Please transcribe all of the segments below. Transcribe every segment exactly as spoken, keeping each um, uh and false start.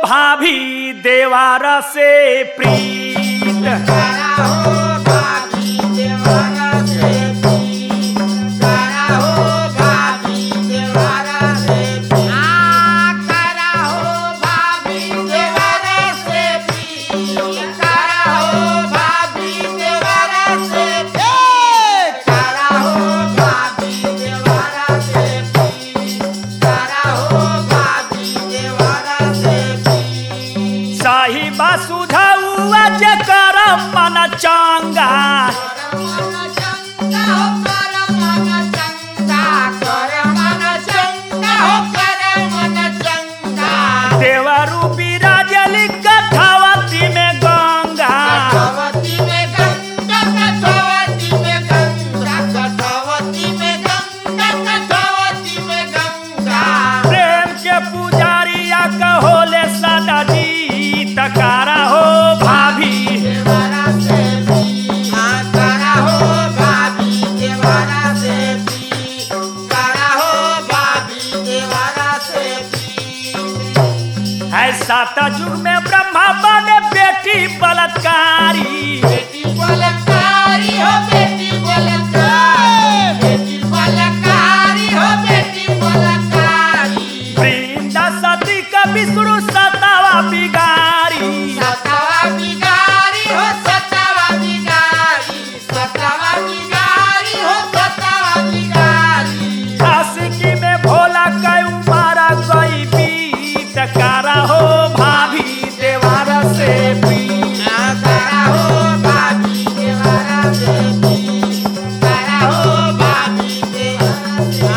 भाभी देवार से प्रीत करा हो भाभी देवार से प्रीत करा हो भाभी देवार से प्रीत करा हो भाभी देवार से प्रीत करा हो भाभी देवार से प्रीत करा हो भाभी देवार से प्रीत करा हो भाभी देवार से प्रीत साहिबा सुधाउआ जे कर मन चंगा देवरू बिराजली कथावती में गंगा प्रेम के पुजारिया कहोले सदा जीत करा हो भाभी है सात युग में ब्रह्मा बने बेटी बलात्कारी बेटी बलात्कारी हो बेटी बलात्कारी बेटी बलात्कारी हो बेटी बलात्कारी वृंदा सती का विष्णु सतावा बिगारी सतावा बिगारी हो सतावा बिगारी सतावा बिगारी हो सतावा बिगारी आशिकी में भोला कयू मारा गई बीत करा हो भाभी देवार से प्रीत करा हो भाभी देवारा से प्रीत करा हो भाभी देवारा से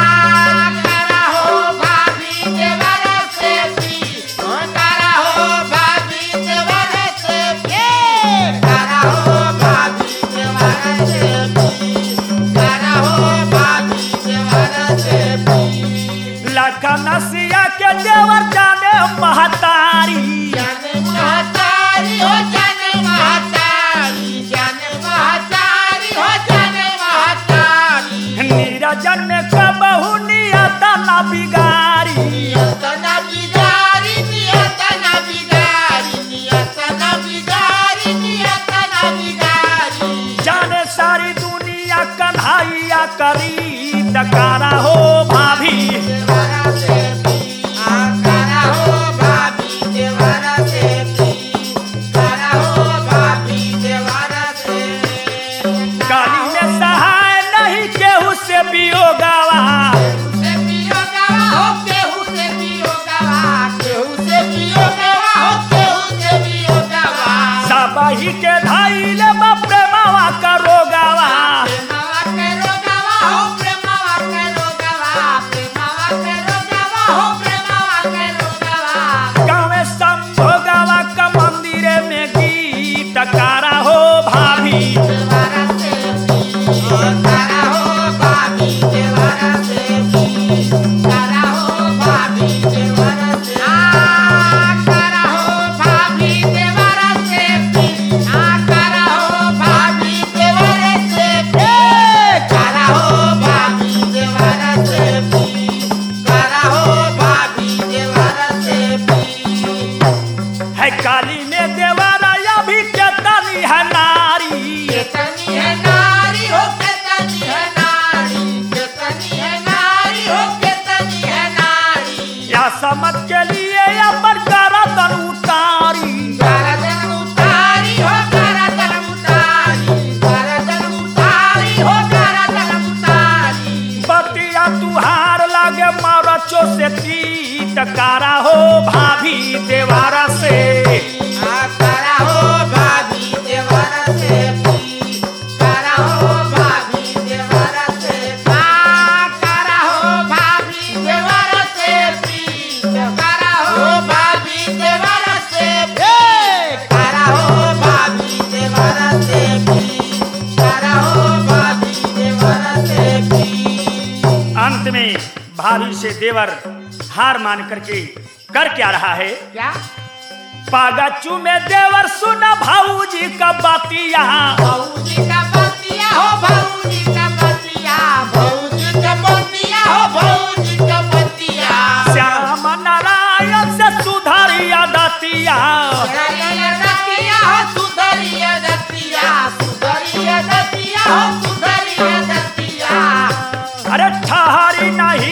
करा हो भाभी देवारा से प्रीत करा हो भाभी देवारा से प्रीत करा हो भाभी देवारा से प्रीत करा हो भाभी देवारा से प्रीत लखन सिया के देवर जाने महतारी जाने महतारी हो जाने महतारी जाने महतारी हो जाने महतारी नीरजन में कबहू नियत न बिगारी नियत न बिगारी नियत न बिगारी नियत न बिगारी नियत न बिगारी जाने सारी दुनिया कन्हैया करी टकारा हो भाभी देवारा से प्रीत करा हो भाभी देवारा से प्रीत करा हो भाभी देवारा से काली में सहाय नहीं केहू से बियोगावा से पियो गवा हो केहू से पियो गवा केहू से पियो गवा हो केहू से पियो गवा सबही के धाइले बा प्रेमवा करो गावा प्रेमवा करो गवा हो प्रेमवा करो गवा प्रेमवा करो गवा हो प्रेमवा करो गवा गाँव संभोगावा का मंदिरे में गीत कारा हो भाभी देवारा से प्रीत करा हो भाभी देवारा से प्रीत करा हो भाभी देवारा से करा हो भाभी देवारा से प्रीत करा हो भाभी देवारा से प्रीत करा हो भाभी देवारा से प्रीत करा हो भाभी देवारा से प्रीत है काली में देवारा या भी केतनी है नारी केतनी है नारी हो केतनी है नारी केतनी है नारी हो केतनी है नारी या समझ के लिए या पर गर्दन उतारी गरदन उतारी हो गरदन उतारी गरदन उतारी हो गरदन उतारी बतिया तुहार लागे मारचो से तीत कारा हो भाभी देवारा से करा हो भाभी देवारा से प्रीत करा हो भाभी देवारा से करा हो भाभी देवारा से प्रीत करा हो भाभी देवारा से प्रीत करा हो भाभी देवारा से प्रीत करा हो भाभी देवारा से प्रीत अंत में भाभी से देवर हार मान करके कर क्या रहा है क्या पागचू में देवर सुना भाऊजी का बातिया भाऊजी का बतिया हो भाऊजी का बतिया भाऊजी का बतिया हो भाऊजी का बतिया श्याम नारायण से सुधारिया अरे ठहरी नहीं